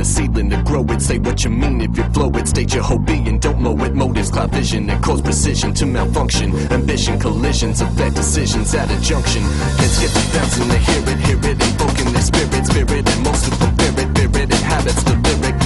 the ceiling to grow it. Say what you mean if you flow it. State your whole being, don't mow it. Motives cloud vision and cause precision to malfunction. Ambition collisions affect decisions at a junction. Can't skip the bouncing to hear it, invoking their spirit, and most of them fear it, and habits the lyric.